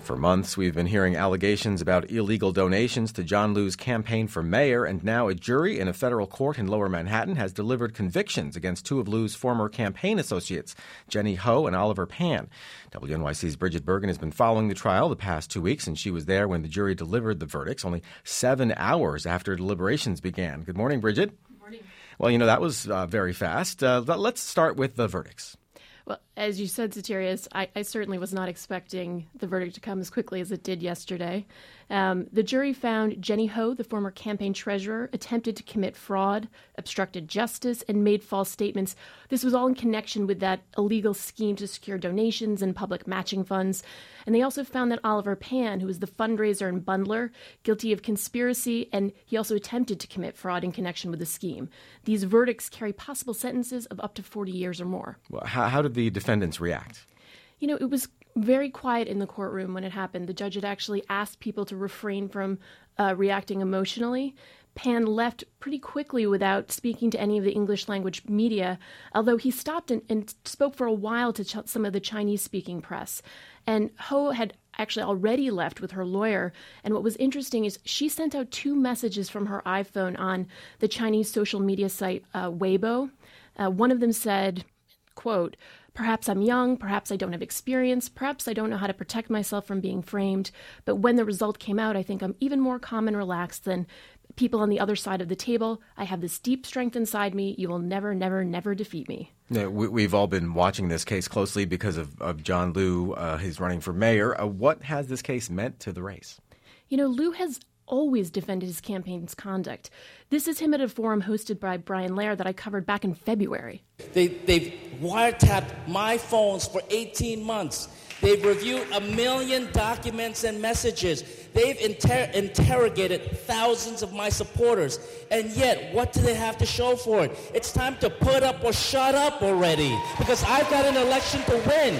For months, we've been hearing allegations about illegal donations to John Liu's campaign for mayor, and now a jury in a federal court in Lower Manhattan has delivered convictions against two of Liu's former campaign associates, Jenny Ho and Oliver Pan. WNYC's Bridget Bergen has been following the trial the past 2 weeks, and she was there when the jury delivered the verdicts, only 7 hours after deliberations began. Good morning, Bridget. Good morning. Well, that was very fast. Let's start with the verdicts. Well, as you said, Satirius, I certainly was not expecting the verdict to come as quickly as it did yesterday. The jury found Jenny Ho, the former campaign treasurer, attempted to commit fraud, obstructed justice, and made false statements. This was all in connection with that illegal scheme to secure donations and public matching funds. And they also found that Oliver Pan, who was the fundraiser and bundler, guilty of conspiracy, and he also attempted to commit fraud in connection with the scheme. These verdicts carry possible sentences of up to 40 years or more. Well, how did the defendants react? It was very quiet in the courtroom when it happened. The judge had actually asked people to refrain from reacting emotionally. Pan left pretty quickly without speaking to any of the English language media, although he stopped and spoke for a while to some of the Chinese-speaking press. And Ho had actually already left with her lawyer. And what was interesting is she sent out 2 messages from her iPhone on the Chinese social media site Weibo. One of them said, quote, "Perhaps I'm young, perhaps I don't have experience, perhaps I don't know how to protect myself from being framed, but when the result came out, I think I'm even more calm and relaxed than people on the other side of the table. I have this deep strength inside me. You will never, never, never defeat me." Yeah, we've all been watching this case closely because of John Liu. He's running for mayor. What has this case meant to the race? Liu has always defended his campaign's conduct. This is him at a forum hosted by Brian Lehrer that I covered back in February. They've wiretapped my phones for 18 months. They've reviewed 1 million documents and messages. They've interrogated thousands of my supporters. And yet, what do they have to show for it? It's time to put up or shut up already, because I've got an election to win.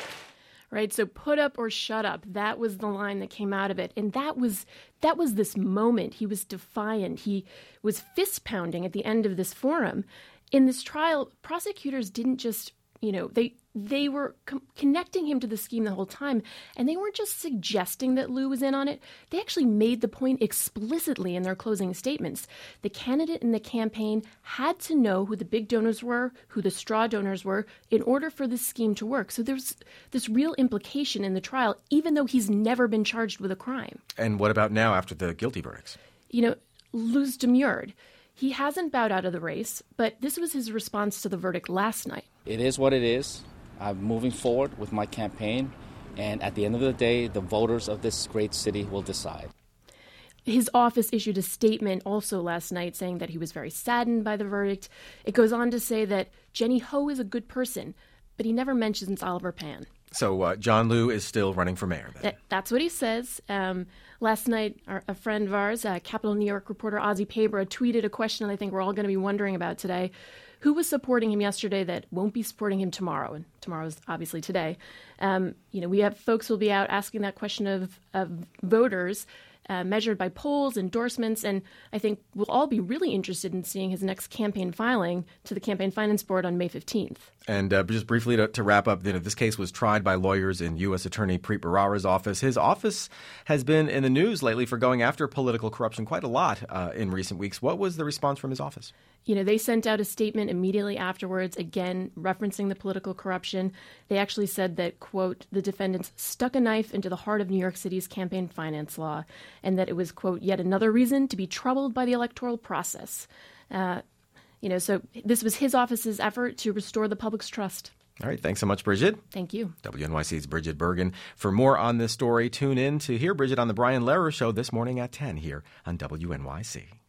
Right, so put up or shut up. That was the line that came out of it. And that was this moment. He was defiant. He was fist pounding at the end of this forum. In this trial, prosecutors didn't just, they were connecting him to the scheme the whole time. And they weren't just suggesting that Liu was in on it. They actually made the point explicitly in their closing statements. The candidate and the campaign had to know who the big donors were, who the straw donors were, in order for this scheme to work. So there's this real implication in the trial, even though he's never been charged with a crime. And what about now after the guilty verdicts? Liu's demurred. He hasn't bowed out of the race, but this was his response to the verdict last night. It is what it is. I'm moving forward with my campaign, and at the end of the day, the voters of this great city will decide. His office issued a statement also last night saying that he was very saddened by the verdict. It goes on to say that Jenny Ho is a good person, but he never mentions Oliver Pan. So John Liu is still running for mayor. That's what he says. Last night, a friend of ours, Capital New York reporter Ozzy Pabra, tweeted a question that I think we're all going to be wondering about today. Who was supporting him yesterday that won't be supporting him tomorrow? And tomorrow is obviously today. We have folks who will be out asking that question of voters, measured by polls, endorsements, and I think we'll all be really interested in seeing his next campaign filing to the Campaign Finance Board on May 15th. And just briefly to wrap up, this case was tried by lawyers in U.S. Attorney Preet Bharara's office. His office has been in the news lately for going after political corruption quite a lot in recent weeks. What was the response from his office? They sent out a statement immediately afterwards, again, referencing the political corruption. They actually said that, quote, the defendants stuck a knife into the heart of New York City's campaign finance law, and that it was, quote, yet another reason to be troubled by the electoral process. So this was his office's effort to restore the public's trust. All right. Thanks so much, Bridget. Thank you. WNYC's Bridget Bergen. For more on this story, tune in to hear Bridget on the Brian Lehrer Show this morning at 10 here on WNYC.